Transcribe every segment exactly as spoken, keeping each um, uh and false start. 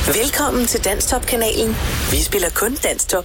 Velkommen til Danstop-kanalen. Vi spiller kun Danstop.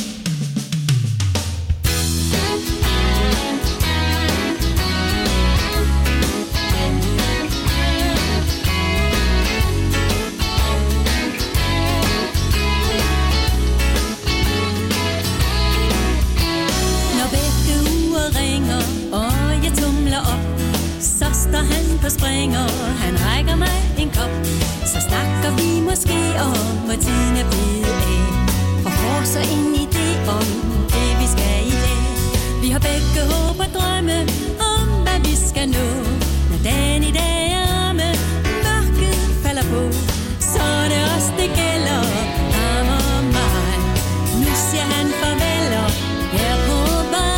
Springer, han rækker mig en kop. Så snakker vi måske om, hvor tiden er blevet af. Og får så en idé om det, vi skal i dag. Vi har begge håb og drømme om, hvad vi skal nå. Når dagen i dag er arme, mørket falder på, så er det os, det gælder, ham og mig. Nu siger han farvel og her på vej.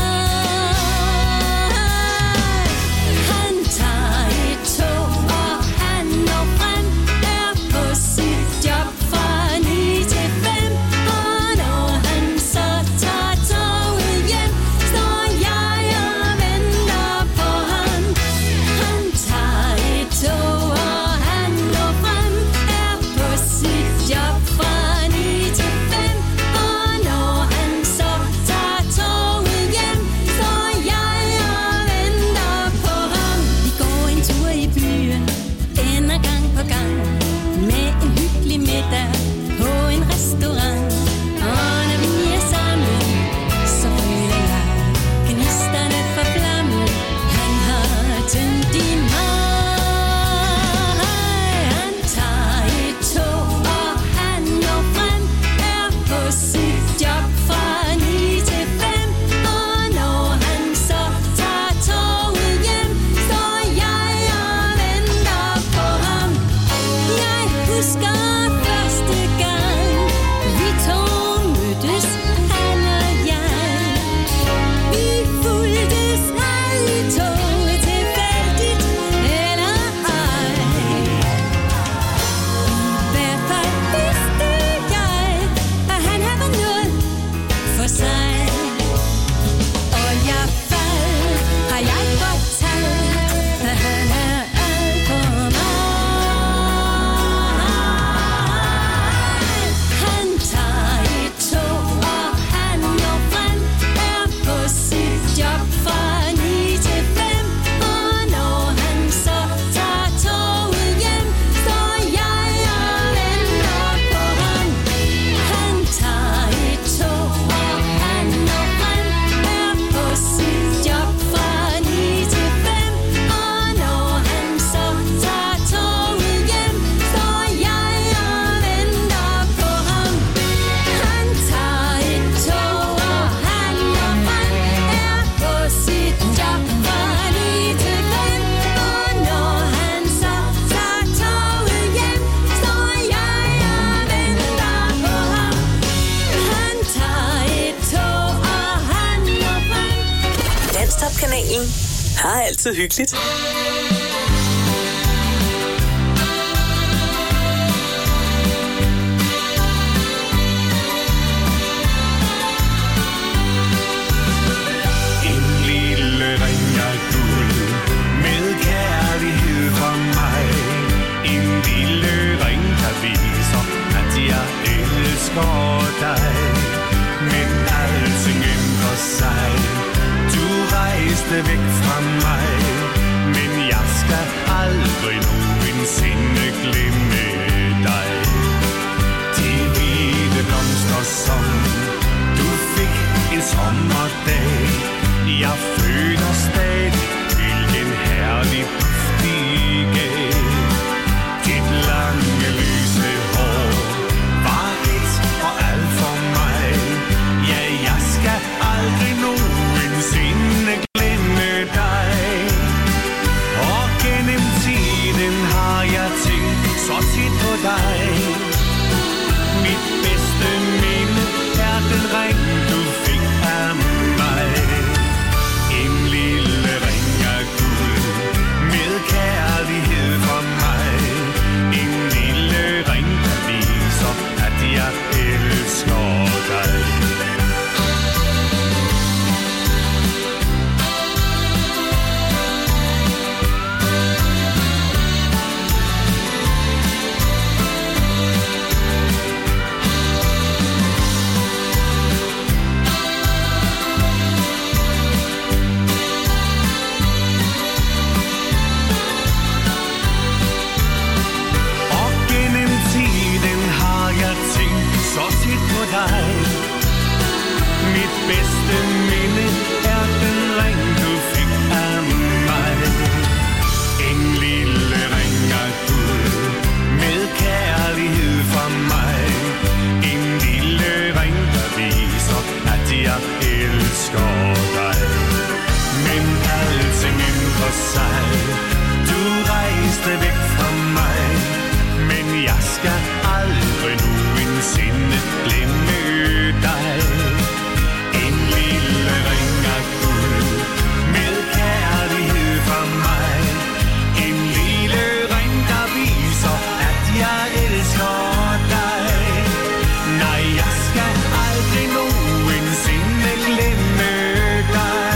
Danstop-kanalen har altid hyggeligt. En lille ring af guld med kærlighed fra mig. En lille ring, der viser, at jeg elsker dig. Men alting ændrer sig. Du rejste væk fra mig, men jeg skal aldrig nogensinde glemme dig. De hvide blomster, som du fik en sommerdag. Jeg føler stadig, hvilken herlig duft de gav. Dit lange lyse hår var et og alt for mig. Ja, jeg skal aldrig nogensinde glemme dig. Og gennem tiden har jeg tænkt så tit på dig. glemme dig. En lille ring af guld med kærlighed fra mig. En lille ring, der viser, at jeg elsker dig. Nej, jeg skal aldrig nogensinde glemme dig.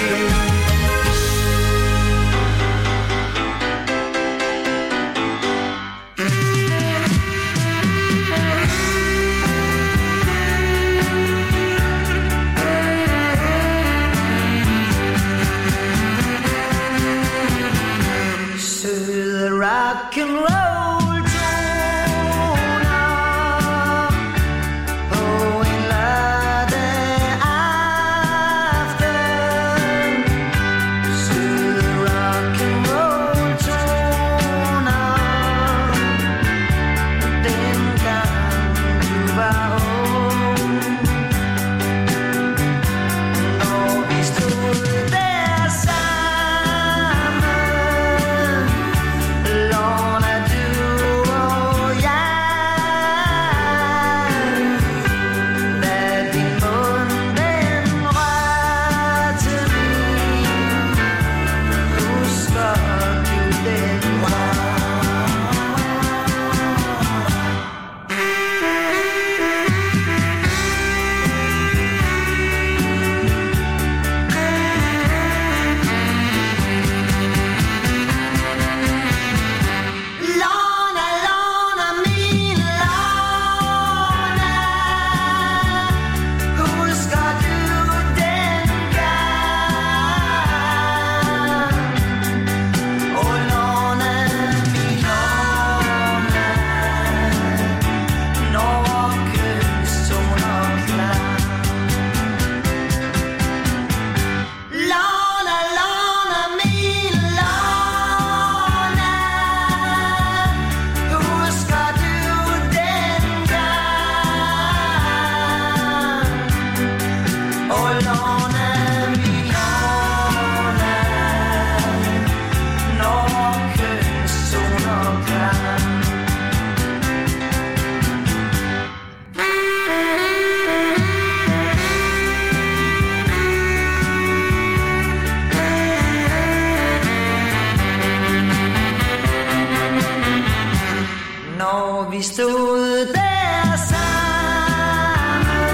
Søde rock and roll toner på en lørdag aften. Søde rock and roll toner dengang du var ung. Når vi stod der sammen, Lorna, du og jeg. Lad din mund den rørte min. Husker du den var? Lorna, Lorna, min Lorna, husker du dengang? Åh, Lorna, min Lorna, når kysttoner klar. Lorna, Lorna, min Lorna, husker du dengang? Åh, Lorna, min Lorna, når kysttoner klar. Når vi stod der sammen,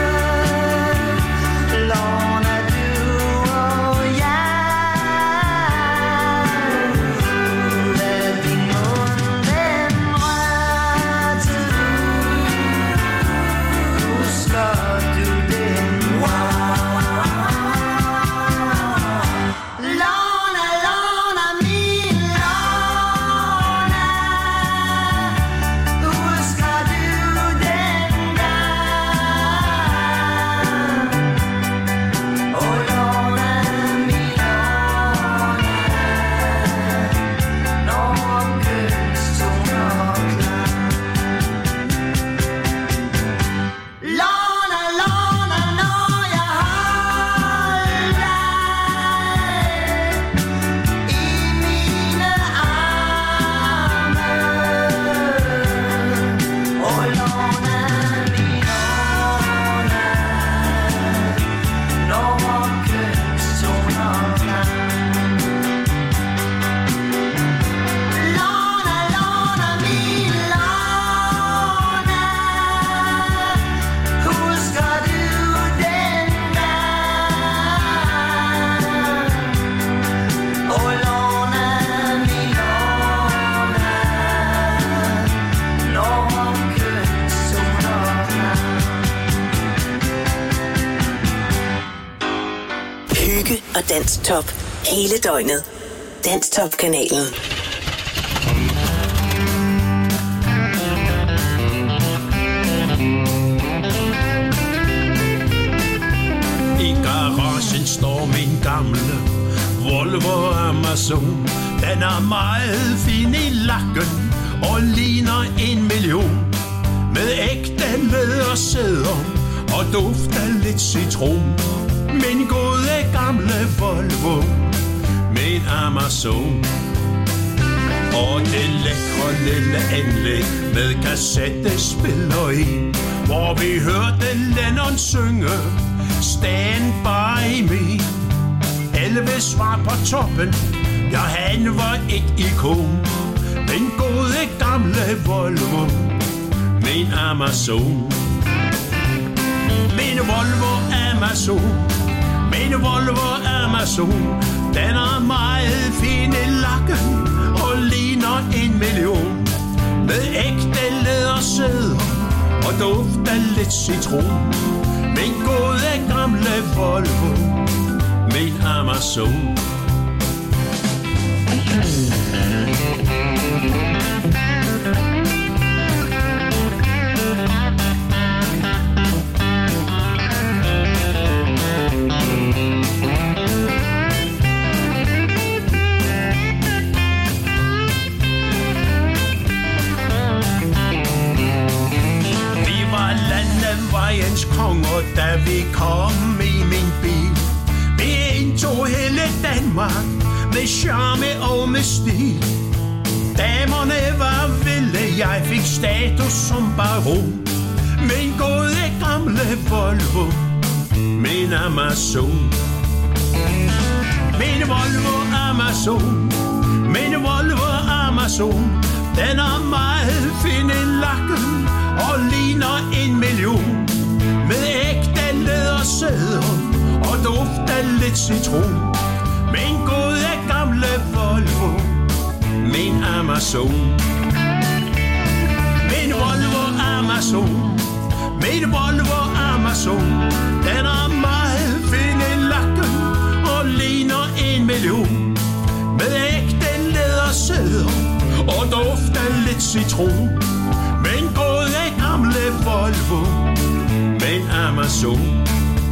Lorna, du og jeg. Lad din mund den rørte min. Husker du den var? Lorna, Lorna, min Lorna, husker du dengang? Åh, Lorna, min Lorna, når kysttoner klar. Lorna, Lorna, når jeg holdt dig i mine arme. Åh, Lorna, min Lorna, når kysttoner klar. Lorna, Lorna, min Lorna, husker du dengang? Åh, Lorna, min Lorna, når kysttoner klar. Hygge og Danstop hele døgnet. Danstop-kanalen. I garagen står min gamle Volvo Amazon. Den er meget fin i lakken og ligner en million. Med ægte lædersæder og duft af lidt citron. Min gode gamle Volvo med en Amazon. Og det lækre lille anlæg med kassettespiller i. hvor vi hørte Lennon synge Stand by me. Elvis var på toppen, ja han var et ikon. Den gode gamle Volvo, min Amazon. Min Volvo Amazon, min Volvo Amazon. Den er meget fin i lakken og ligner en million. Med ægte lædersæder og duft af lidt citron. Min gode gamle Volvo, min Amazon. Vejens konger, da vi kom i min bil. Vi indtog hele Danmark med charme og med stil. Damerne var vilde, jeg fik status som baron. Min gode gamle Volvo, min Amazon. Min Volvo Amazon, min Volvo Amazon. Den er meget fin i lakken og ligner en million. Med ægte lædersæder og duft af lidt citron. Min gode gamle Volvo, min Amazon. Min Volvo Amazon, min Volvo Amazon. Den er meget fin i lakken og ligner en million. Med ægte lædersæder og duft af lidt citron. Min gode gamle Volvo, min Amazon.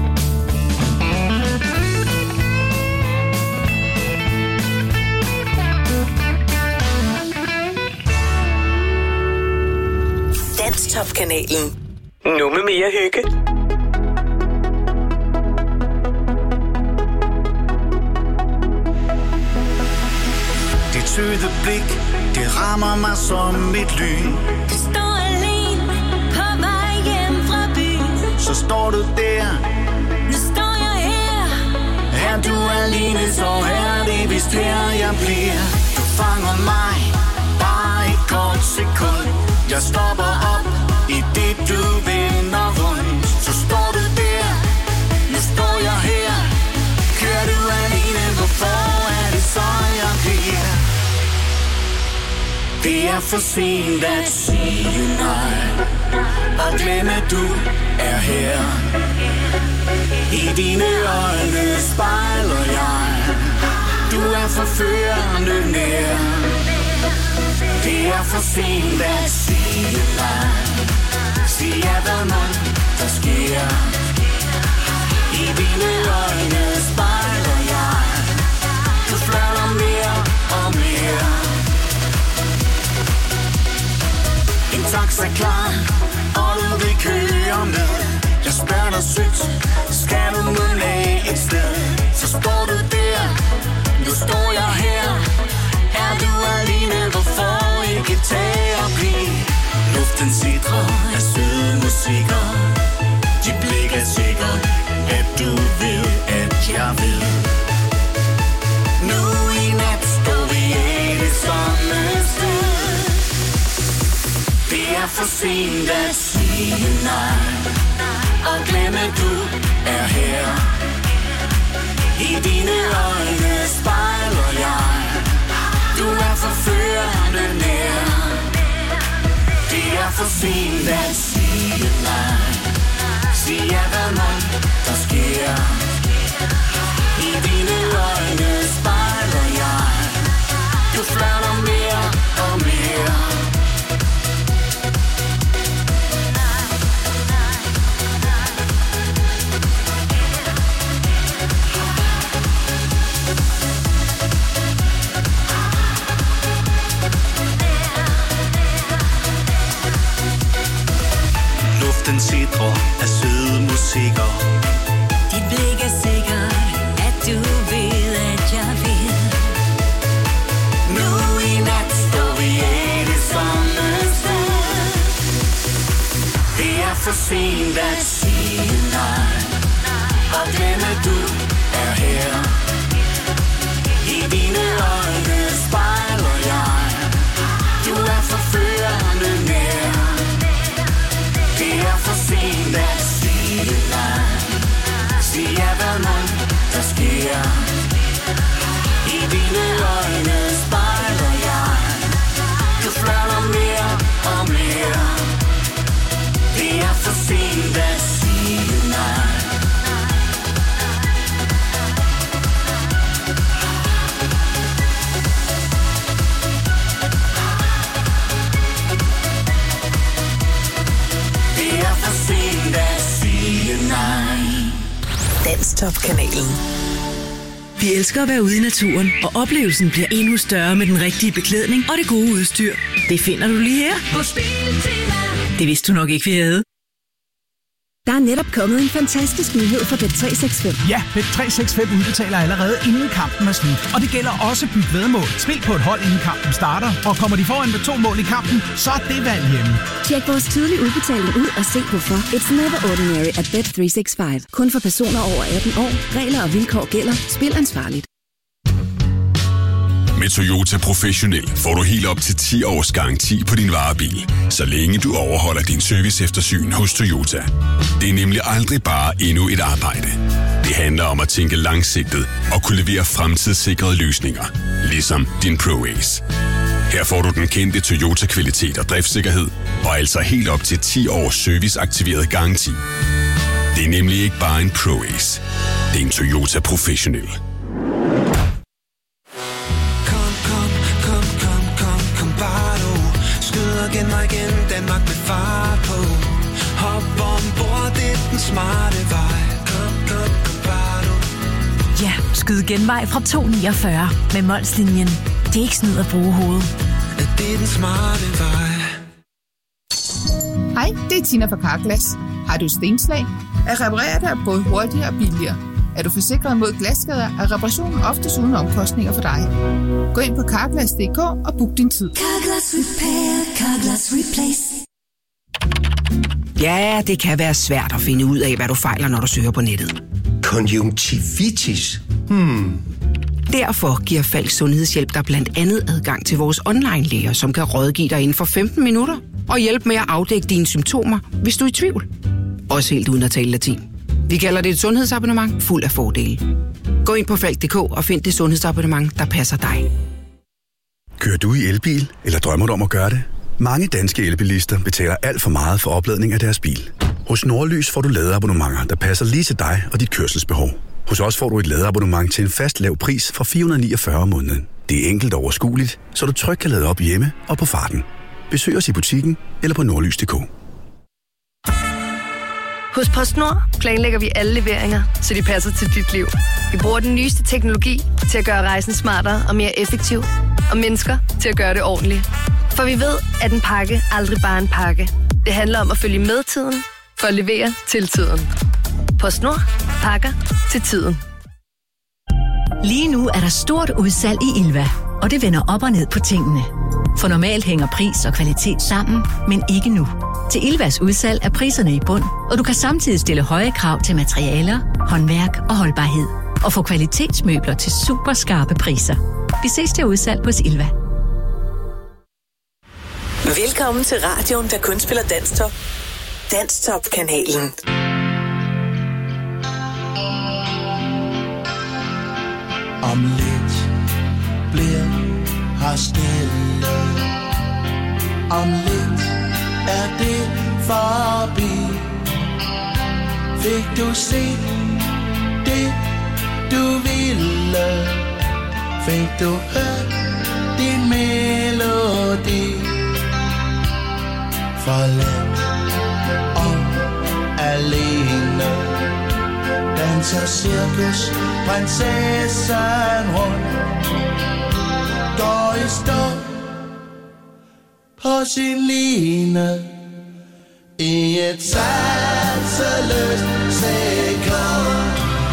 Danstop-kanalen. Nu med mere hygge. Dit søde blik, det rammer mig som et lyn. Du står alene på vej hjem fra byen. Så står du der, Nu står jeg her. er du alene, så er det vist her jeg bliver. Du fanger mig, bare et kort sekund. Jeg stopper op, i det du vender rundt. Så står du der, nu står jeg her. Kører du alene, hvorfor er det så jeg bliver? Det er for sent at sige nej, og glemme du er her. I dine øjne spejler jeg, du er forførende nær. Det er for sent at sige nej, sig ja, hvad mon der sker. I dine øjne spejler jeg, du flørter mere og mere. En taxa klar, og du vil køre med. Jeg spørger dig sødt, skal du nu af et sted? Så står du der, nu står jeg her. Er du alene, hvorfor ikke tage og blive? Luften sidrer af søde musikker. Dit blik er sikkert, at du ved, at jeg ved. Nu i nat står vi i det samme sted. Det er for sent at sige nej, og glemme du er her. I dine øjne spejler jeg, du er forførende nær. Det er for sent at sige nej, sig ja, hvad mon der sker. I dine øjne spejler jeg, du flørter mere og mere. Den sidder af søde musikker. Dit blik er sikkert, at du ved, at jeg vil. Nu i nat står vi i det samme sted. Det er for sent at sige nej. Og denne du er her. I dine øjne spejler jeg. Du er forførende nær. Det er for sent at sige nej. Sig ja, hvad mon der sker. I dine øjne spejler jeg. Du flatter mere og mere. Det er for sent at sige nej. Det er for sent at sige nej. Danstop-kanalen. Vi elsker at være ude i naturen, og oplevelsen bliver endnu større med den rigtige beklædning og det gode udstyr. Det finder du lige her på Biltema. Det vidste du nok ikke, vi havde. Der er netop kommet en fantastisk nyhed for Bet tre seks fem. Ja, Bet tre seks fem udbetaler allerede inden kampen er slut. Og det gælder også byt væddemål. Spil på et hold inden kampen starter, og kommer de foran med to mål i kampen, så er det valg hjemme. Tjek vores tidlige udbetaling ud og se hvorfor. It's never ordinary at Bet tre seks fem. Kun for personer over atten år. Regler og vilkår gælder. Spil ansvarligt. Med Toyota Professionel får du helt op til ti års garanti på din varebil, så længe du overholder din service eftersyn hos Toyota. Det er nemlig aldrig bare endnu et arbejde. Det handler om at tænke langsigtet og kunne levere fremtidssikrede løsninger, ligesom din ProAce. Her får du den kendte Toyota-kvalitet og driftssikkerhed, og altså helt op til ti års serviceaktiveret garanti. Det er nemlig ikke bare en ProAce. Det er en Toyota Professionel. Igen og igen, Danmark med fart på. Hop ombord, det er den smarte vej. Kom, kom, kom, bare du. Ja, skyd genvej fra to niogfyrre med Molslinjen. Det er ikke snyd at bruge hovedet. Det er den smarte vej. Hej, det er Tina fra Carglass. Har du stenslag? At reparere dig er både hurtigere og billigere. Er du forsikret mod glasskader, er reparationen oftest uden omkostninger for dig. Gå ind på carglass punktum d k og book din tid. Carglass Repair, Carglass Replace. Ja, det kan være svært at finde ud af, hvad du fejler, når du søger på nettet. Konjunktivitis? Hmm. Derfor giver Falk Sundhedshjælp dig blandt andet adgang til vores online-læger, som kan rådgive dig inden for femten minutter og hjælpe med at afdække dine symptomer, hvis du er i tvivl. Også helt uden at tale latin. Vi kalder det et sundhedsabonnement fuld af fordele. Gå ind på falk punktum d k og find det sundhedsabonnement, der passer dig. Kører du i elbil, eller drømmer du om at gøre det? Mange danske elbilister betaler alt for meget for opladning af deres bil. Hos Nordlys får du ladeabonnementer, der passer lige til dig og dit kørselsbehov. Hos os får du et ladeabonnement til en fast lav pris fra fire hundrede niogfyrre om måneden. Det er enkelt og overskueligt, så du trygt kan lade op hjemme og på farten. Besøg os i butikken eller på nordlys punktum d k. Hos PostNord planlægger vi alle leveringer, så de passer til dit liv. Vi bruger den nyeste teknologi til at gøre rejsen smartere og mere effektiv, og mennesker til at gøre det ordentligt. For vi ved, at en pakke aldrig bare er en pakke. Det handler om at følge med tiden, for at levere til tiden. PostNord. Pakker til tiden. Lige nu er der stort udsalg i Ilva, og det vender op og ned på tingene. For normalt hænger pris og kvalitet sammen, men ikke nu. Til Ilvas udsalg er priserne i bund, og du kan samtidig stille høje krav til materialer, håndværk og holdbarhed. Og få kvalitetsmøbler til super skarpe priser. Vi ses til udsalg hos Ilva. Velkommen til radioen, der kun spiller Danstop. Danstop-kanalen. Om lidt bliver her stille. Om lidt er det forbi. Fik du set det, du ville? Fik du hørt din melodi? Forladt og alene danser cirkus prinsessen rundt. Går i stå på sin line i et sanseløst sekund.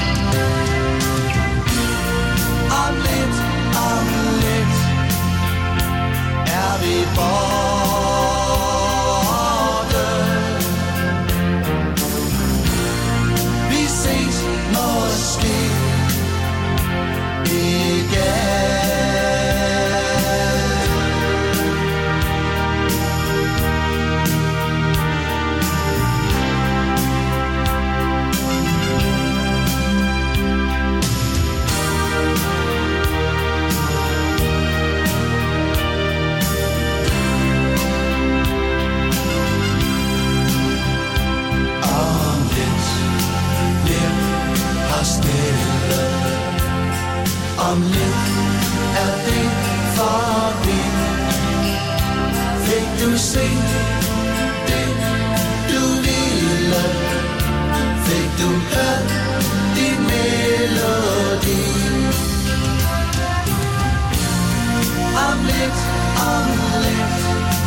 Om lidt, om lidt er vi borte. Om lidt er det forbi. Fik du se det, du ville? Fik du hørt din melodi? Om lidt, om lidt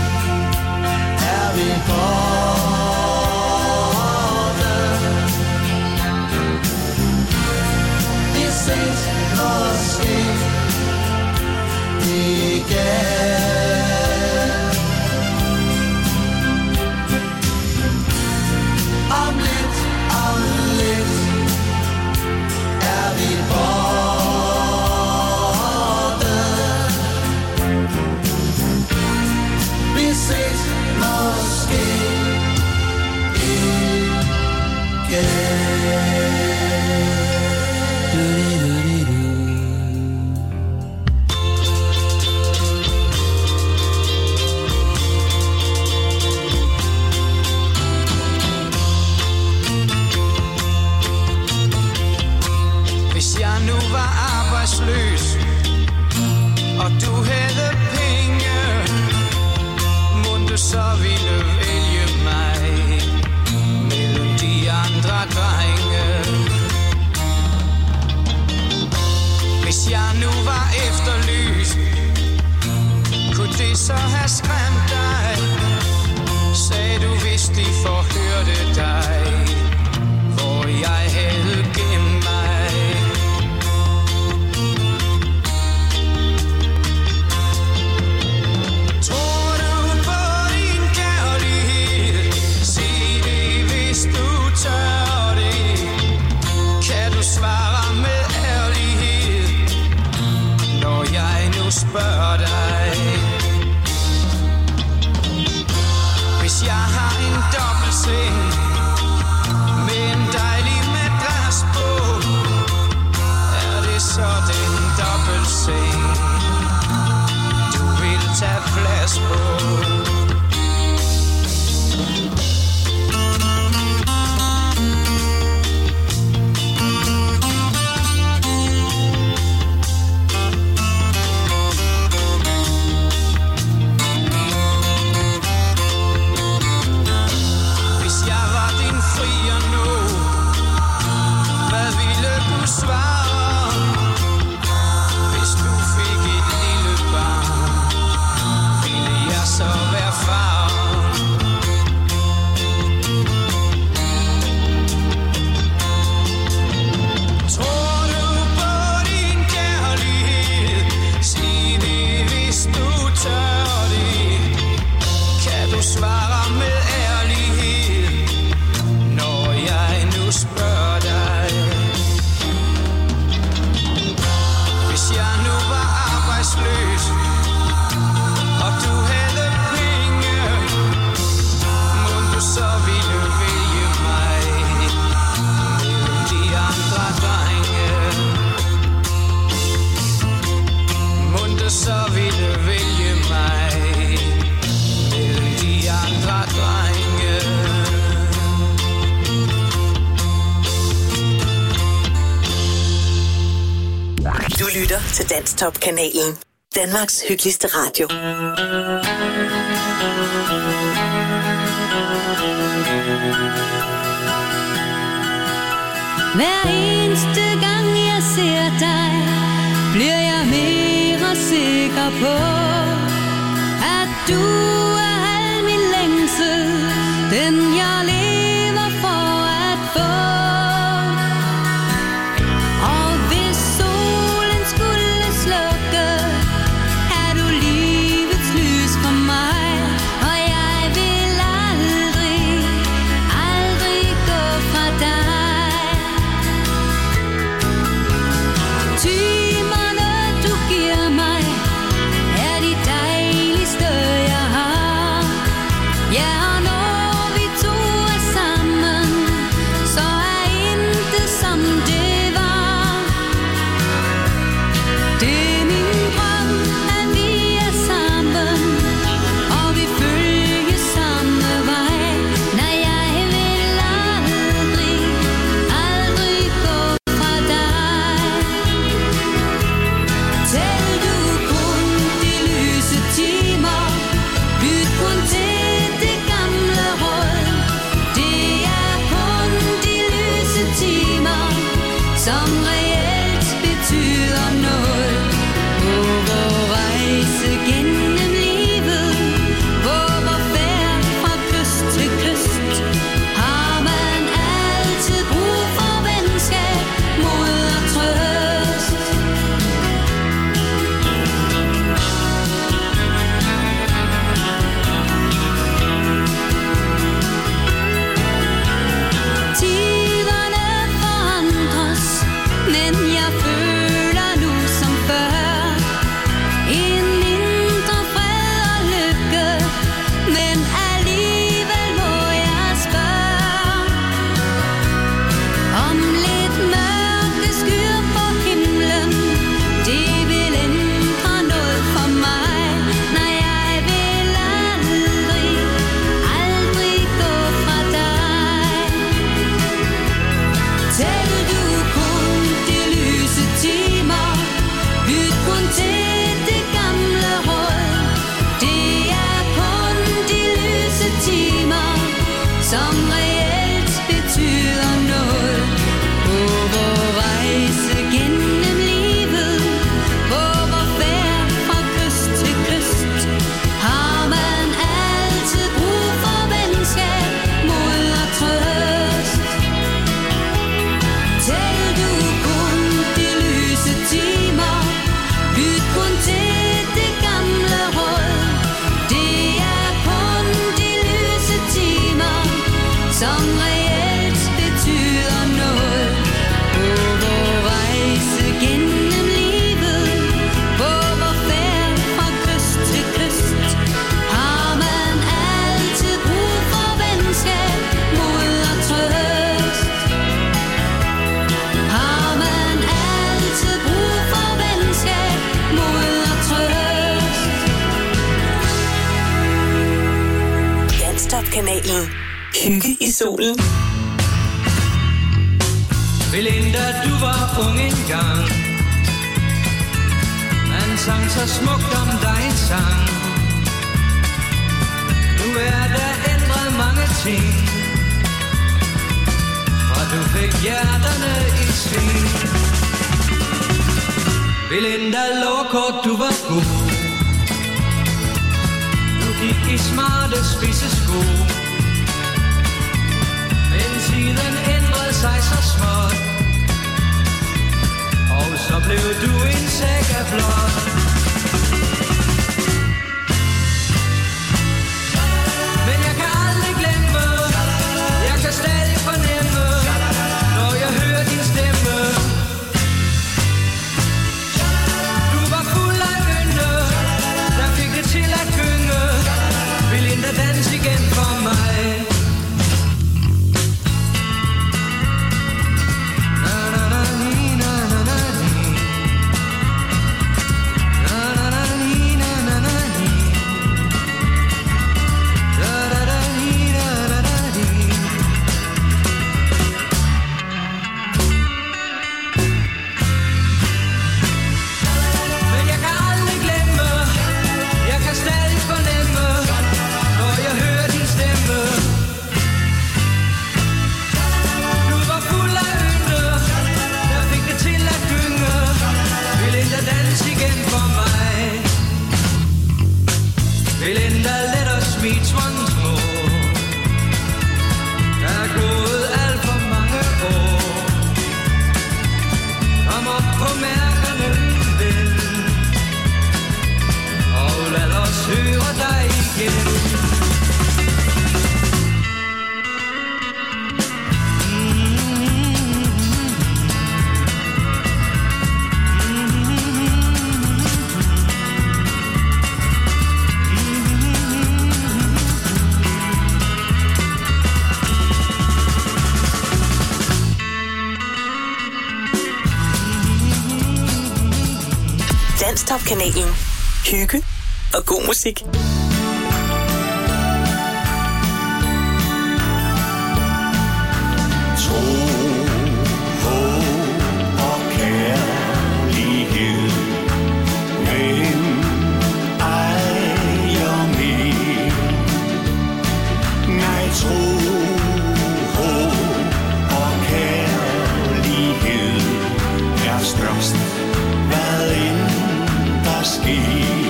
er vi borte. Vi ses måske igen. Om lidt, om lidt er vi borte. Vi ses måske Hvis jeg nu var arbejdsløs, og du havde penge, mon du så ville vælge mig mellem de andre drenge. Hvis jeg nu var efterlyst, kunne det så have skræmt dig? Sagde du, hvis de forhørte dig, hvor jeg havde gemt mig. Tror du på din kærlighed? Sig det, hvis du tør det. Kan du svare med ærlighed, når jeg nu spørger dig? Hvis jeg har en dobbeltseng med en dejlig madras på, er det så den dobbeltseng, du vil tage plads på? Hvis jeg var din frier nu, hvad ville du svare? Hvis du fik et lille barn, ville jeg så være far? Tror du på din kærlighed? Sig det, hvis du tør det. Kan du svare med ærlighed, når jeg nu spørger dig? Hvis jeg nu var arbejdsløs, og du havde penge, mon du så ville vælge mig mellem de andre drenge? Mon du så ville vælge mig mellem de andre drenge? Du lytter til Danstop-kanalen. Danmarks hyggeligste radio. Hver eneste gang jeg ser dig, bliver jeg mere sikker på, at du er al min længsel, den jeg lever for at få. Og hvis solen skulle slukke, er du livets lys for mig, og jeg vil aldrig, aldrig gå fra dig. Timerne du giver mig er de dejligste jeg har. Ja, og når vi to er spejlet. Hygge i solen. Belinda, du var ung engang. Man sang så smukt om dig en sang. Nu er der ændret mange ting, og du fik hjerterne i sving. Belinda, lovkort, du var god. Du gik i smarte spidse sko. Men tiden ændrede sig så småt, og så blev du en sæk af blåt. Men jeg kan aldrig glemme, jeg kan stadig fornemme, når jeg hører din stemme. Du var fuld af ynde, der fik det til at gynge. Belinda, dans igen for mig. Danstop-kanalen. Hygge og god musik. Tro, håb og kærlighed, men ejer mere. Nej, tro, håb og kærlighed er størst, hvad end der sker.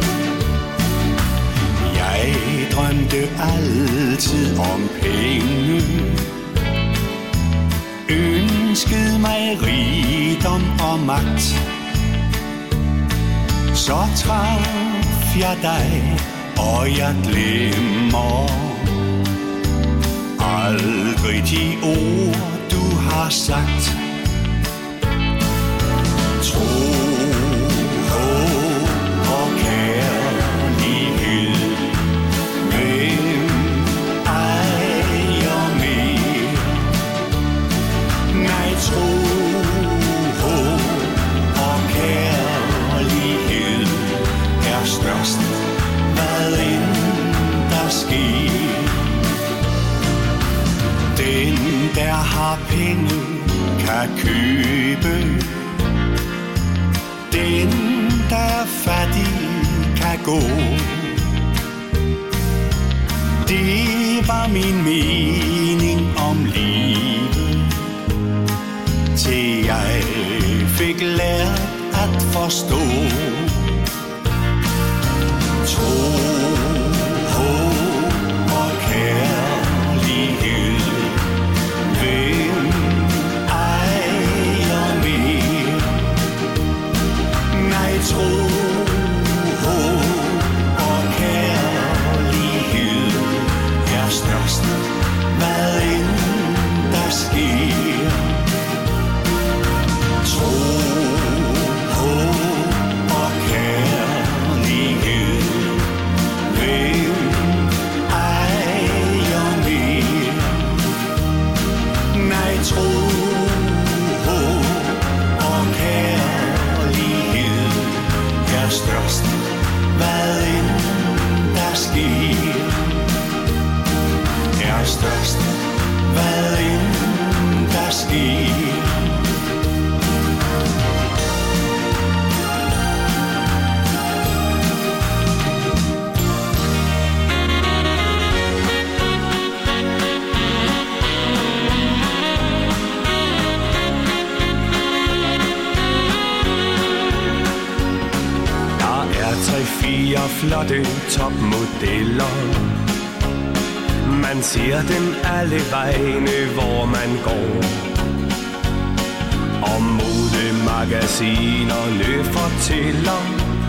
Jeg drømte altid om penge, ønskede mig rigdom og magt. Så traf jeg dig, og jeg glemmer aldrig de ord, du har sagt. Tro, håb og kærlighed, men ejer mere. Nej, tro, håb og kærlighed er størst, hvad end der sker. Den, der har penge, kan købe. Den, der er fattig, kan gå. Det var min mening om livet, til jeg fik lært at forstå. Tro, håb og kærlighed, hvem ejer mere? Nej, tro, håb og kærlighed er størst, hvad end der sker. Tro, håb ske. Tre-fire flotte topmodeller. Man ser dem alle vegne, hvor man går. Og modemagasinerne fortæller,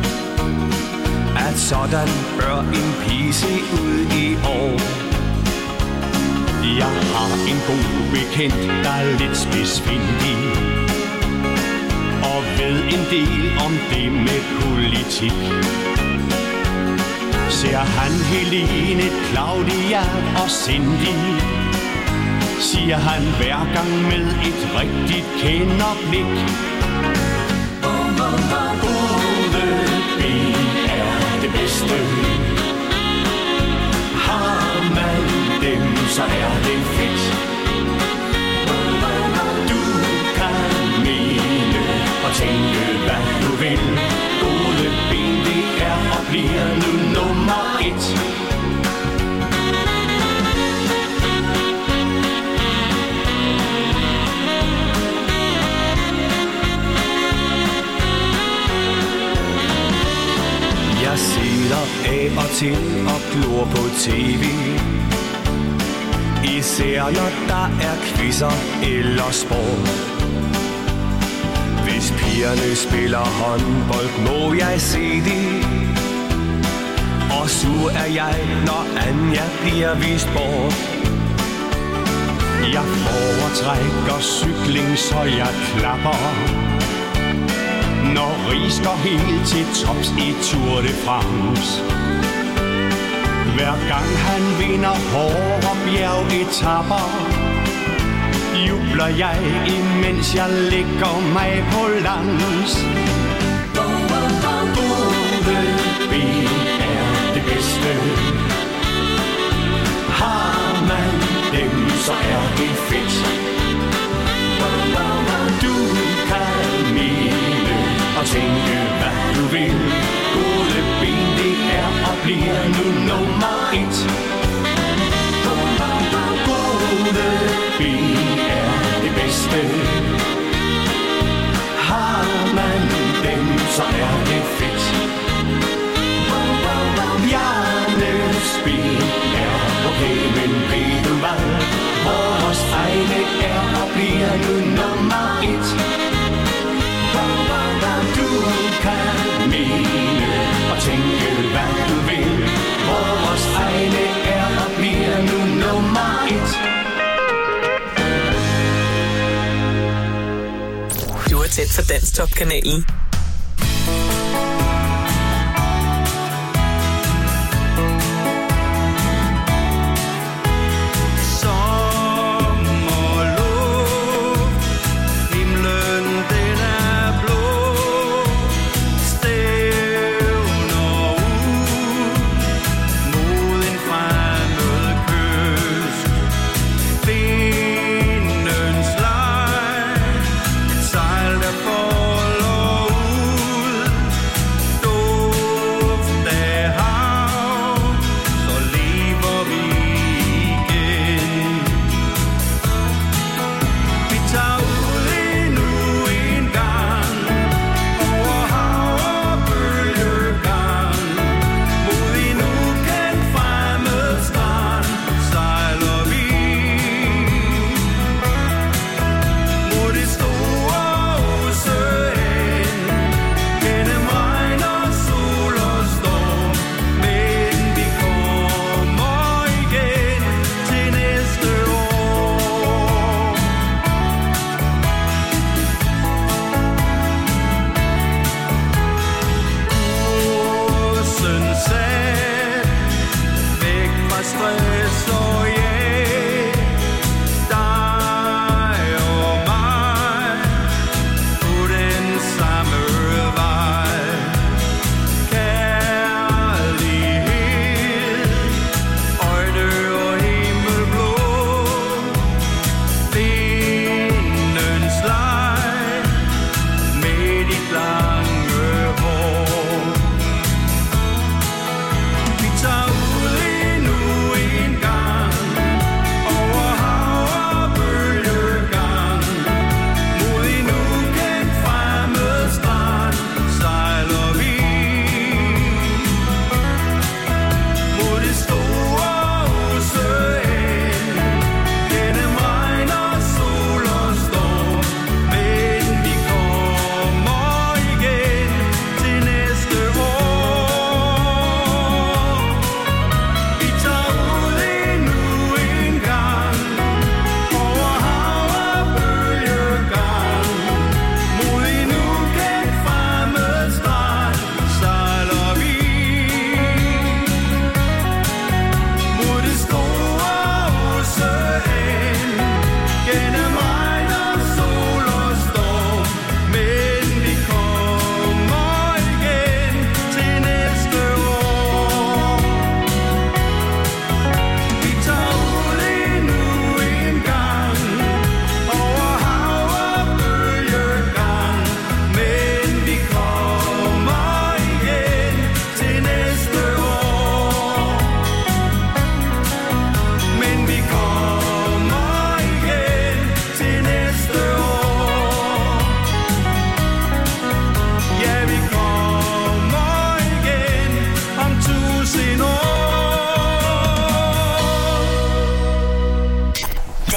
at sådan bør en pige se ud i år. Jeg har en god bekendt, der er lidt spidsfindig og ved en del om det med politik. Ser han Helene, Claudia og Cindy, siger han hver gang med et rigtigt kenderblik. Gode ben er det bedste. Har man dem, så er det fedt. Du kan mene og tænke, hvad du vil. Gode ben, det er og bliver nu nummer et. Jeg sidder af og til og glor på tv, især når der er quizzer eller sport. Hvis pigerne spiller håndbold, må jeg se det. Og sur er jeg, når Anja bliver vist bort. Jeg foretrækker cykling, så jeg klapper, når Ries går helt til tops i Tour de France. Hver gang han vinder hårde bjergetapper, jubler jeg, imens jeg lægger mig på langs. Gode ben er det bedste. Har man dem, så er det fedt. Du kan mene og tænke, hvad du vil. Gode ben, det er og bliver nu nummer et. Gode ben er det bedste. Har man dem, så er det fedt. Bjarnes ben er okay, men ved du hvad? Vores egne er og bliver nu nummer et. Du kan mene og tænke, hvad du vil. Vores egne er og bliver nu nummer et. Du er tæt for Danstop-kanalen. Vindens leg, et sejl der får lov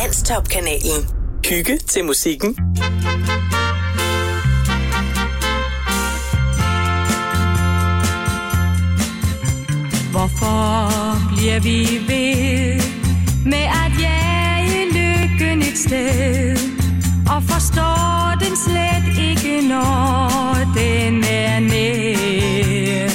Danstop-kanalen. Hygge til musikken. Hvorfor bliver vi ved med at jage lykken et sted, og forstår den slet ikke, når den er nær?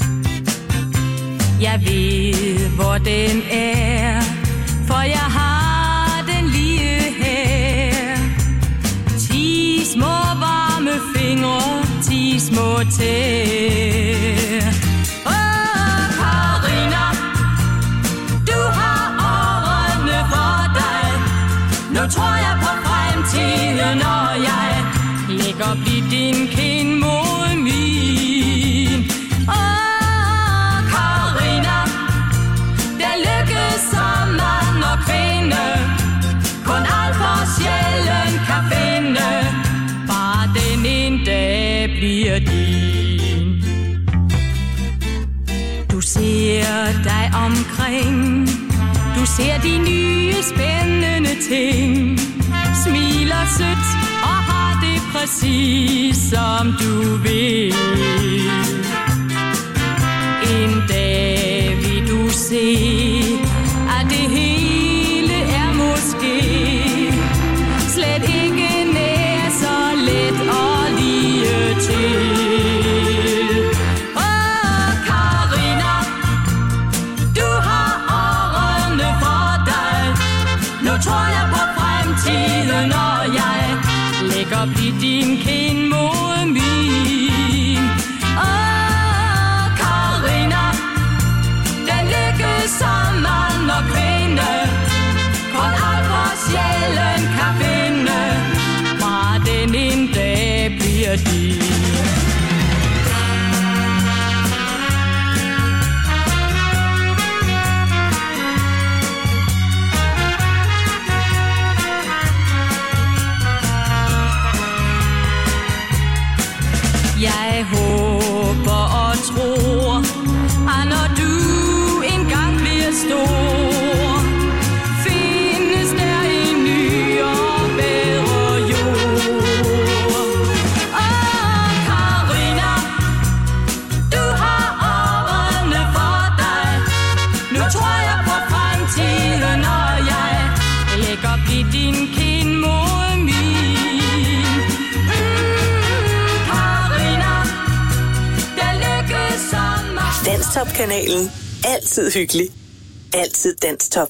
Jeg ved, hvor den er, for jeg har den lige her. Ti små varme fingre, ti små tæer. Åh, Karina, du har årene for dig. Nu tror jeg på fremtiden, når jeg lægger bliv din kind mod min. Åh, Karina, der lykkes som mand og kvinde, kun alt for sjælen kan finde, bare den en dag bliver din. Du ser dig omkring, du ser de nye spændende ting, smiler sødt og har det præcis som du vil. En dag vil du se, at det hele er måske slet ikke nær så let og lige til. Åh, Karina, du har årene for dig. Nu tror jeg på fremtiden, når jeg lægger bliv din kind mod min. Åh, Karina, den lykkes som mand og kvinde, kun alt for sjælen kan finde, bare den en dag bliver din. Jeg håber og tror, at når du engang bliver stor, findes der en ny og bedre jord. Åh, Karina, du har årene for dig. Nu tror jeg på fremtiden, når jeg lægger bliv din kind mod min. Danstop-kanalen. Altid hyggelig. Altid Danstop.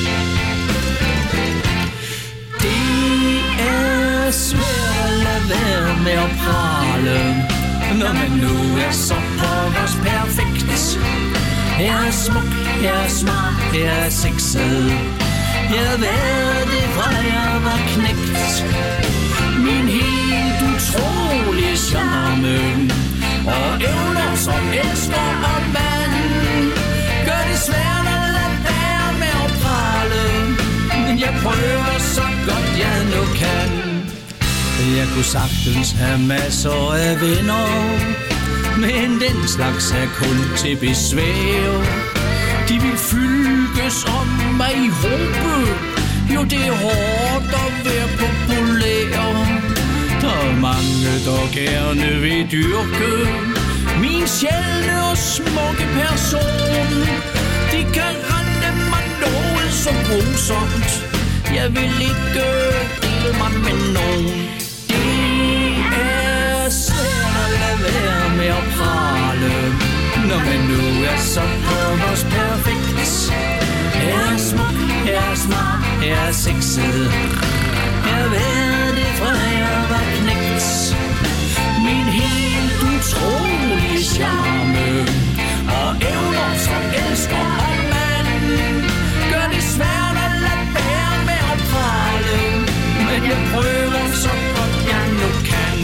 Det er svært at lade være med at prale, når man nu er så pokkers perfekt. Jeg er smuk, jeg er smart, jeg er sexet. Jeg har været det fra jeg var knægt. Min helt utrolige charme og evner som elsker og mand gør det svært at lade være med at prale, men jeg prøver så godt jeg nu kan. Jeg kunne sagtens have masser af venner, men den slags er kun til besvær. De vil fyldes om mig i håbe, jo det er hårdt at være populær. Der er mange, der gerne vil dyrke min sjældne og smukke person. De kan rende mig noget så grusomt, jeg vil ikke dele mig med nogen. Det er svært at lade være med at prale, når man nu er så pokkers perfekt. Jeg er smuk, jeg er smart, jeg er sexet. Jeg har været det fra jeg var knægt. Min helt utrolige charme og evner som elsker og mand gør det svært at lade være med at prale, men jeg prøver så godt jeg nu kan.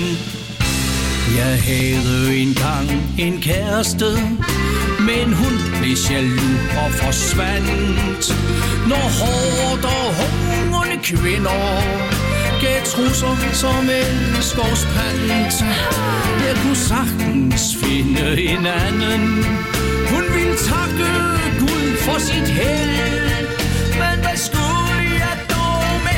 Jeg havde engang en kæreste, men hun blev jaloux og forsvandt, når hårdt og hungrende kvinder gav trusser som elskovspant. Jeg kunne sagtens finde en anden, hun ville takke Gud for sit held, men hvad skulle jeg dog med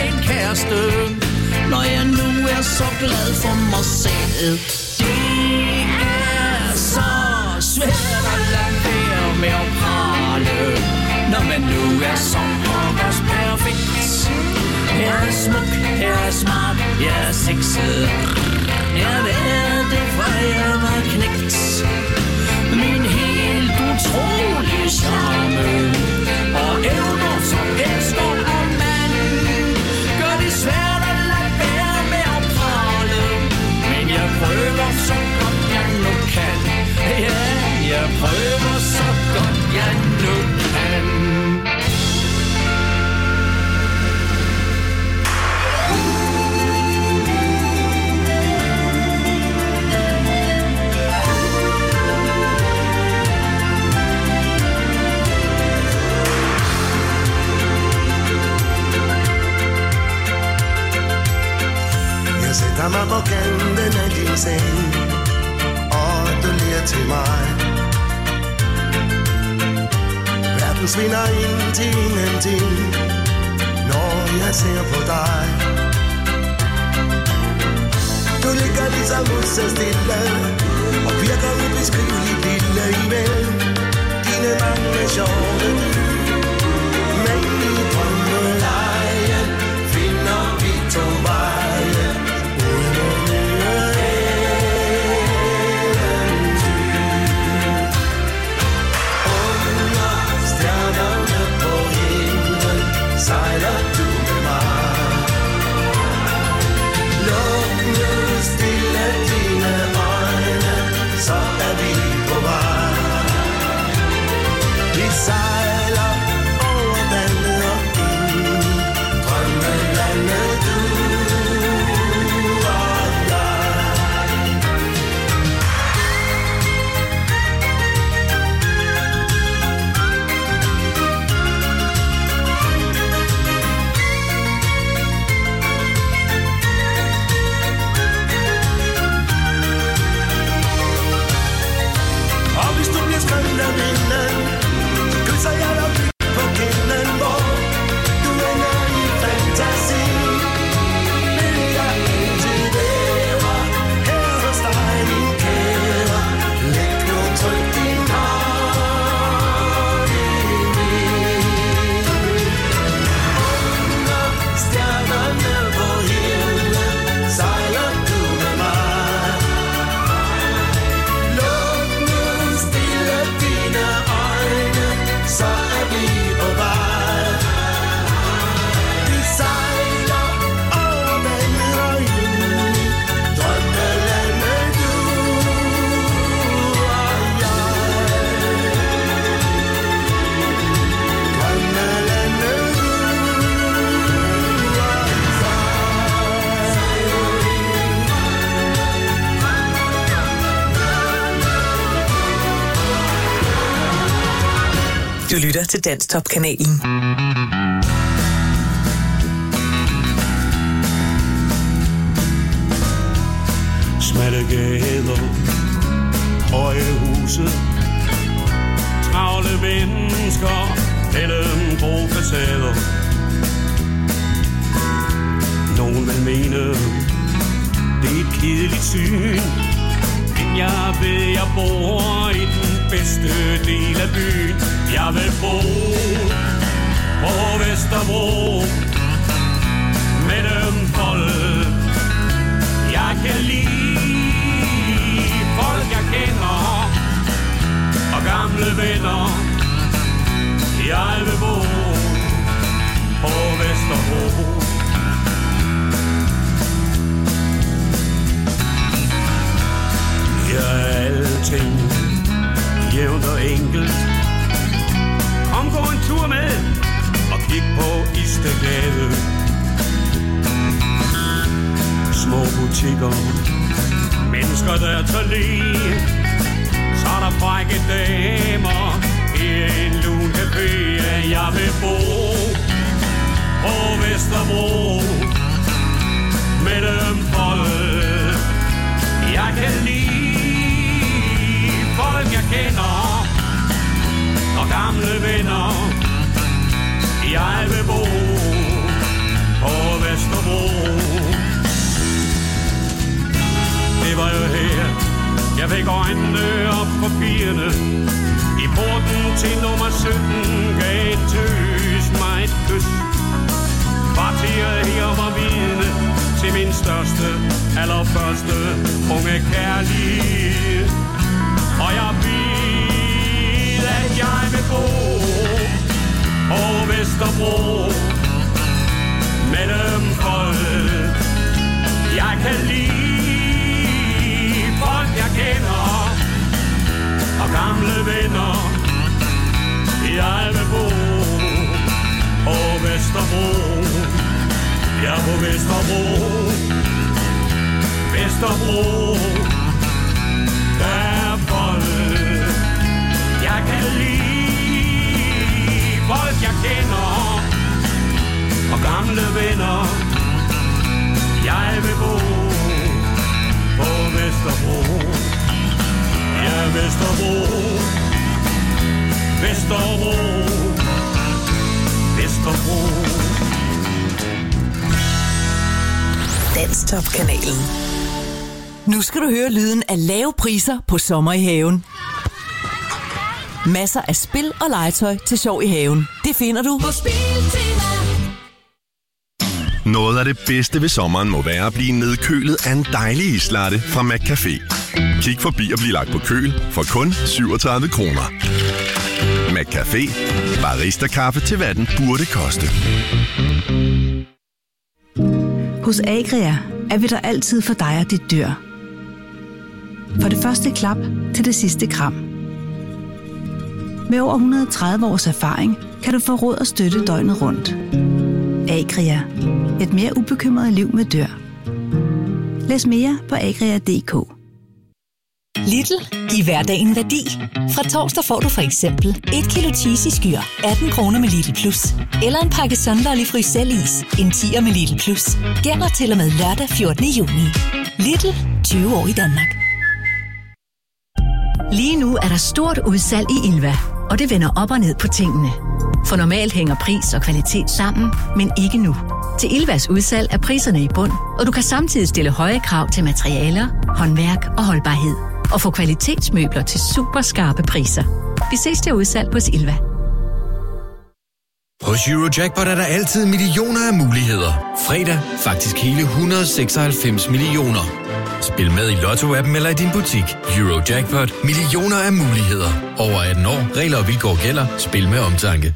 bedste, når jeg nu er så glad for mig selv. Det er så svært at lade være med at prale, når man nu er så pokkers perfekt. Jeg er smuk, jeg er smart, jeg er sexet. Jeg ved det, for jeg var knægt. Min helt utrolige charme og evner som elsker og mand gør det svært at lade være med at prale. Men jeg prøver så godt jeg nu kan. Ja, jeg prøver så godt jeg nu kan. Sætter mig på kanten af din seng, og du ler til mig. Verden svinder ind til ingenting, når jeg ser på dig. Du ligger ligesom så stille, og virker ubeskriveligt lille imellem dine mange sjove dyr. Men i drømmelejen finder vi to veje. Sejler du med mig. Luk nu stille dine øjne, så er vi på vej. Vi sejler over vandet og ind, drømmelandet du og jeg. Skønt af vinden, så kysser jeg dig blidt på kinden, hvor du ender i fantasi. Vil jeg indtil være her hos dig, min kære. Læg nu tryk din hånd i min. Under stjernerne på himlen sejler du med mig. Så er vi på vej. Vi sejler over vandet og ind, drømmelandet du og jeg. Drømmelandet du og jeg. Du lytter til Danstop-kanalen. Smalle gader, høje huse, travle mennesker mellem grå facader. Nogen vil mene, det er et kedeligt syn, men jeg ved, jeg bor i den bedste del af byen. Jeg vil bo på Vesterbro mellem folk. Jeg kan lide folk, jeg kender, og gamle venner. Jeg vil bo på Vesterbro. Her er alting jævnt og enkelt. Kom, gå en tur med og kig på Istedgade. Små butikker, mennesker der tager lige. Så er der frække damer i en lun café. Jeg vil bo på Vesterbro mellem folk. Jeg kan lide folk, jeg kender, og gamle venner. Jeg vil bo på Vesterbro. største, allerførste unge kærlighed. Og jeg ved, at jeg vil bo over Vesterbro mellem folk. Jeg kan lide folk, jeg kender, og gamle venner. Jeg vil bo over Vesterbro. Jeg er på Vesterbro. Vesterbro. Der er folk, jeg kan lide. Folk, jeg kender, og gamle venner. Jeg vil bo på Vesterbro. Ja, Vesterbro. Vesterbro. Vesterbro. Danstop-kanalen. Nu skal du høre lyden af lave priser på sommer i haven. Masser af spil og legetøj til sjov i haven. Det finder du på Spiltema. Noget af det bedste ved sommeren må være at blive nedkølet af en dejlig islatte fra McCafé. Kig forbi og bliv lagt på køl for kun syvogtredive kroner. McCafé. Barista-kaffe til hvad den burde koste. Hos Agria er vi der altid for dig og dit dyr. For det første klap til det sidste kram. Med over et hundrede og tredive års erfaring kan du få råd og støtte døgnet rundt. Agria. Et mere ubekymret liv med dyr. Læs mere på agria punktum d k. Lidl. Giv hverdagen værdi. Fra torsdag får du for eksempel et kilo cheese i skyr, atten kroner med Lidl Plus. Eller en pakke Sunderlig Frysellis, en tier med Lidl Plus. Gælder til og med lørdag fjortende juni. Lidl. tyve år i Danmark. Lige nu er der stort udsalg i Ilva, og det vender op og ned på tingene. For normalt hænger pris og kvalitet sammen, men ikke nu. Til Ilvas udsalg er priserne i bund, og du kan samtidig stille høje krav til materialer, håndværk og holdbarhed. Og få kvalitetsmøbler til super skarpe priser. Vi ses til udsalg hos Ilva. Hos Eurojackpot er der altid millioner af muligheder. Fredag faktisk hele et hundrede og seksoghalvfems millioner. Spil med i Lotto-appen eller i din butik. Eurojackpot. Millioner af muligheder. Over atten år. Regler og vilkår gælder. Spil med omtanke.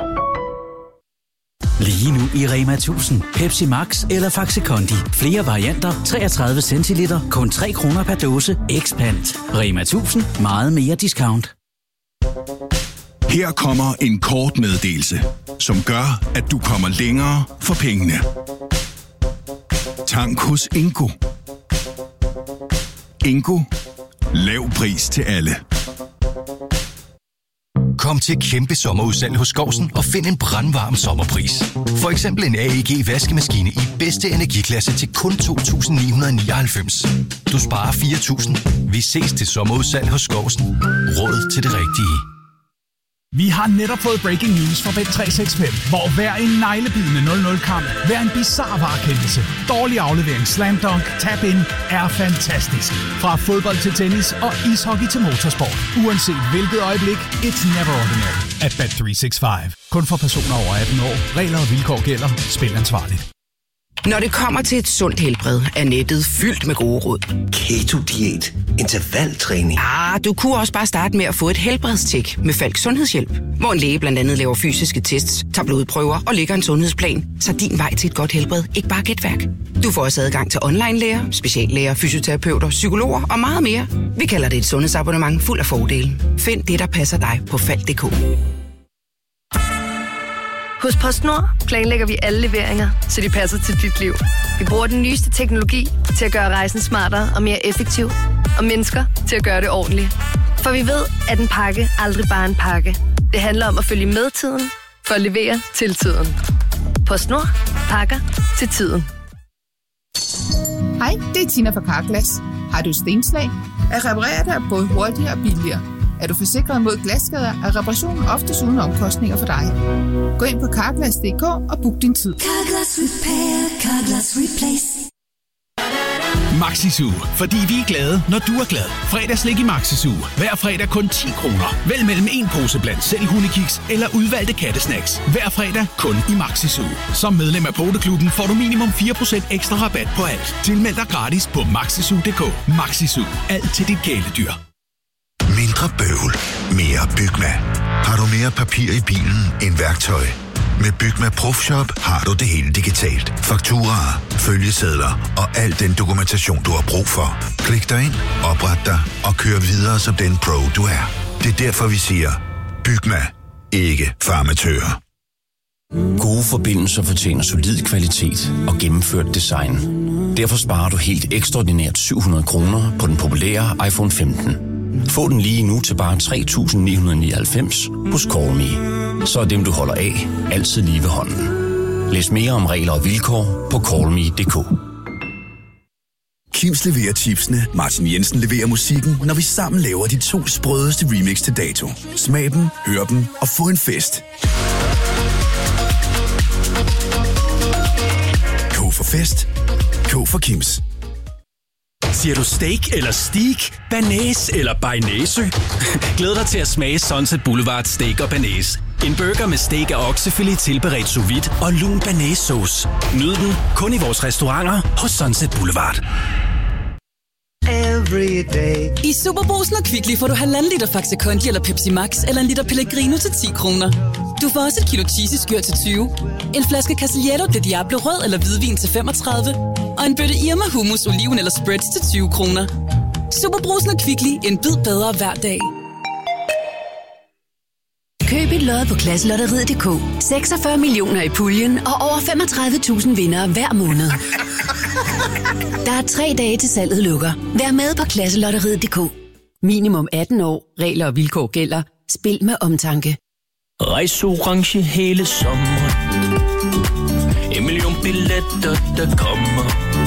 Lige nu i Rema tusind. Pepsi Max eller Faxi Kondi. Flere varianter. treogtredive centiliter. Kun tre kroner per dåse. Expand. Rema tusind. Meget mere discount. Her kommer en kort meddelelse, som gør, at du kommer længere for pengene. Tank hos Ingo. Ingo. Lav pris til alle. Kom til kæmpe sommerudsalg hos Skovsen og find en brandvarm sommerpris. For eksempel en A E G vaskemaskine i bedste energiklasse til kun to tusind ni hundrede og nioghalvfems. Du sparer fire tusind. Vi ses til sommerudsalg hos Skovsen. Råd til det rigtige. Vi har netop fået breaking news fra Bet tre seks fem, hvor hver en neglebidende nul nul-kamp, hver en bizarre varekendelse, dårlig aflevering, slam dunk, tap-in er fantastisk. Fra fodbold til tennis og ishockey til motorsport. Uanset hvilket øjeblik, it's never ordinary at Bet tre seks fem. Kun for personer over atten år. Regler og vilkår gælder. Spil ansvarligt. Når det kommer til et sundt helbred, er nettet fyldt med gode råd. Keto-diæt, intervaltræning. Ah, du kunne også bare starte med at få et helbredstjek med Falk Sundhedshjælp, hvor en læge blandt andet laver fysiske tests, tager blodprøver og lægger en sundhedsplan, så din vej til et godt helbred ikke bare gætværk. Du får også adgang til online-læger, speciallæger, fysioterapeuter, psykologer og meget mere. Vi kalder det et sundhedsabonnement fuld af fordele. Find det, der passer dig på falk punktum d k. Hos PostNord planlægger vi alle leveringer, så de passer til dit liv. Vi bruger den nyeste teknologi til at gøre rejsen smartere og mere effektiv, og mennesker til at gøre det ordentligt. For vi ved, at en pakke aldrig bare er en pakke. Det handler om at følge med tiden, for at levere til tiden. PostNord. Pakker til tiden. Hej, det er Tina fra Carglass. Har du stenslag? At reparere dig er både hurtigere og billigere. Er du forsikret mod glasskader, er reparationen oftest uden omkostninger for dig. Gå ind på carglass punktum d k og book din tid. Carglass Repair, Carglass Replace. Maxi-Zoo, fordi vi er glade, når du er glad. Fredagslik i Maxi-Zoo. Hver fredag kun ti kroner. Vælg mellem en pose blandt selv hundekiks eller udvalgte kattesnacks. Hver fredag kun i Maxi-Zoo. Som medlem af Poteklubben får du minimum fire procent ekstra rabat på alt. Tilmeld dig gratis på maxizoo punktum d k. Maxi-Zoo. Alt til dit kæledyr. Mindre bøvl. Mere Bygma. Har du mere papir i bilen end værktøj? Med Bygma Profshop har du det hele digitalt. Fakturaer, følgesedler og al den dokumentation, du har brug for. Klik dig ind, opret dig og kør videre som den pro, du er. Det er derfor, vi siger, Bygma. Ikke farmatører. Gode forbindelser fortjener solid kvalitet og gennemført design. Derfor sparer du helt ekstraordinært syv hundrede kroner på den populære iPhone femten. Få den lige nu til bare tre tusind ni hundrede nioghalvfems hos CallMe. Så er dem, du holder af, altid lige ved hånden. Læs mere om regler og vilkår på callme punktum d k. Kims leverer chipsene, Martin Jensen leverer musikken, når vi sammen laver de to sprødeste remix til dato. Smag dem, hør dem og få en fest. K for fest. K for Kims. Siger du steak eller steak, banæs eller bearnaise? Glæd dig til at smage Sunset Boulevard Steak og Banæs. En burger med steak af oksefilet tilberedt sous vide og lun banæssauce. Nyd den kun i vores restauranter hos Sunset Boulevard. I Superbrugsen og Kvickly får du halvanden liter Faxe Kondi eller Pepsi Max eller en liter Pellegrino til ti kroner. Du får også et kilo cheesy skyr til tyve, en flaske Castillejo de Diablo rød eller hvidvin til femogtredive og en bøtte Irma hummus, oliven eller spreads til tyve kroner. Superbrugsen og Kvickly, en bid bedre hver dag. Køb et lod på Klasselotteriet punktum d k. seksogfyrre millioner i puljen og over femogtredive tusind vindere hver måned. Der er tre dage til salget lukker. Vær med på Klasselotteriet punktum d k. Minimum atten år. Regler og vilkår gælder. Spil med omtanke. Rejseorange hele sommeren. En million billetter, der kommer.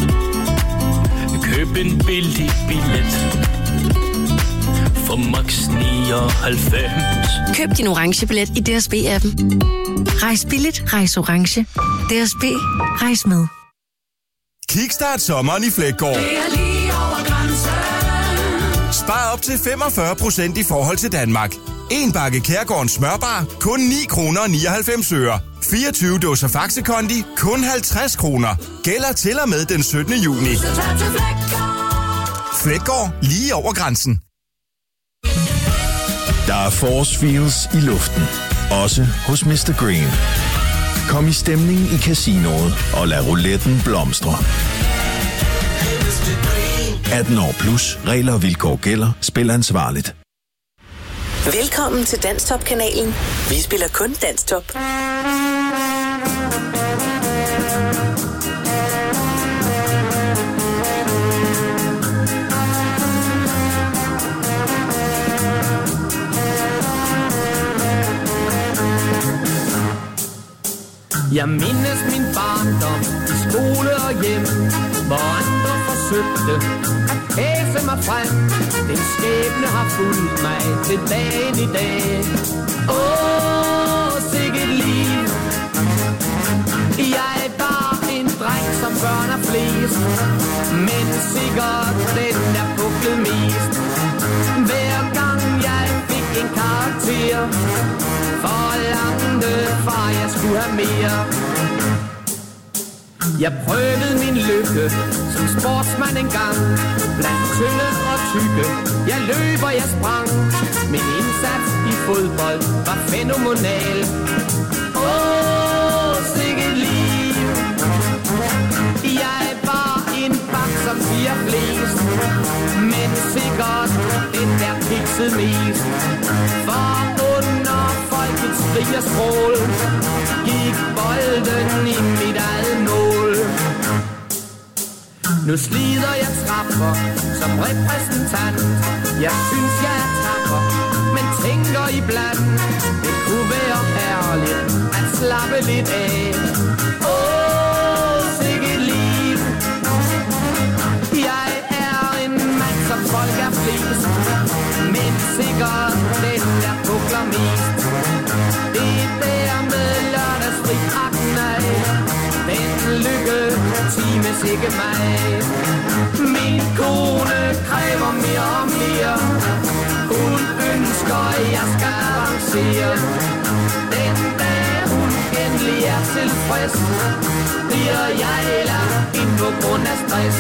Køb en billig billet for max nioghalvfems. Køb din orange billet i D S B-appen. Rejs billigt, rejs orange. D S B, rejs med. Kickstart sommeren i Fleggaard. Det er lige over grænsen. Spar op til femogfyrre procent i forhold til Danmark. En bakke Kærgårdens smørbar, kun ni kroner og nioghalvfems øre. fireogtyve dåser Faxe Kondi, kun halvtreds kroner. Gælder til og med den syttende juni. Fleggaard, lige over grænsen. Der er force feels i luften. Også hos mister Green. Kom i stemning i casinoet og lad rouletten blomstre. atten år plus. Regler og vilkår gælder. Spil ansvarligt. Velkommen til Danstop-kanalen. Vi spiller kun Danstop. Jeg mindes min barndom i skole og hjem, hvor andre forsøgte at pæse mig frem. Den skæbne har fulgt mig til dagen i dag. Åh, sikkert liv. Jeg var en dreng, som børn er flest, men sikkert den der puklet mest. Hver gang jeg fik en karakter, forlangte far, jeg skulle have mere. Jeg prøvede min lykke som sportsmand engang, blandt tynde og tykke. Jeg løb og jeg sprang. Min indsats i fodbold var fænomenal. Åh, sikkert liv. Jeg var en bak, som siger flest, men sikkert den der kiksede mest. For under folkets skrig og skrål gik bolden i mit eget mål. Nu slider jeg trapper som repræsentant. Jeg synes jeg er tapper, men tænker iblandt, det kunne være herligt at slappe lidt af. Åh, sikkert liv. Jeg er en mand, som folk er flest, men sikkert den der pukler mest. Det der med lørdagsfri akken af, den lykke times ikke mig. Min kone kræver mere og mere. Hun ønsker, at jeg skal avancere. Den dag hun endelig er tilfreds, bliver jeg lagt ind på grund af stress.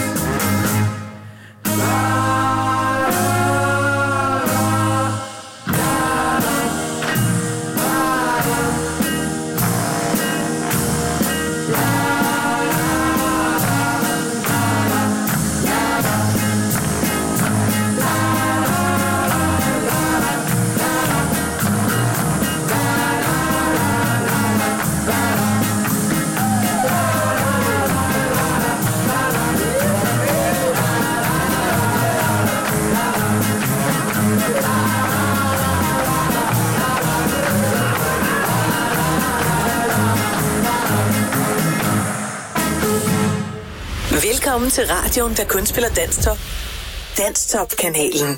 Velkommen til radioen, der kun spiller Danstop. Danstop-kanalen.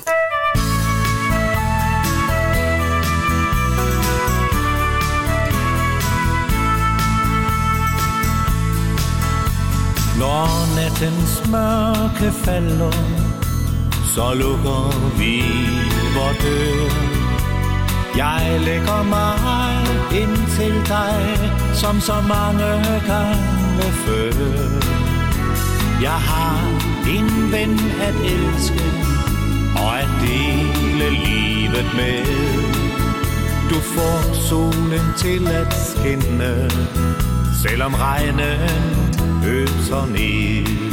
Når nattens mørke falder, så lukker vi vores dør. Jeg lægger mig ind til dig, som så mange gange før. Jeg har en ven at elske, og at dele livet med. Du får solen til at skinne, selvom regnen øser ned.